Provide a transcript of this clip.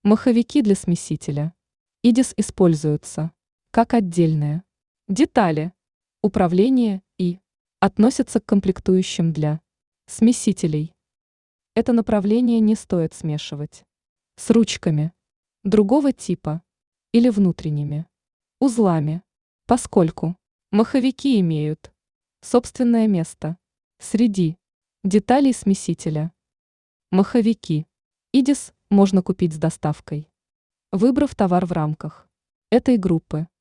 Маховики для смесителя. ИДИС используются как отдельные детали управления и относятся к комплектующим для смесителей. Это направление не стоит смешивать с ручками другого типа или внутренними узлами, поскольку маховики имеют собственное место среди деталей смесителя. Маховики ИДИС можно купить с доставкой, выбрав товар в рамках этой группы.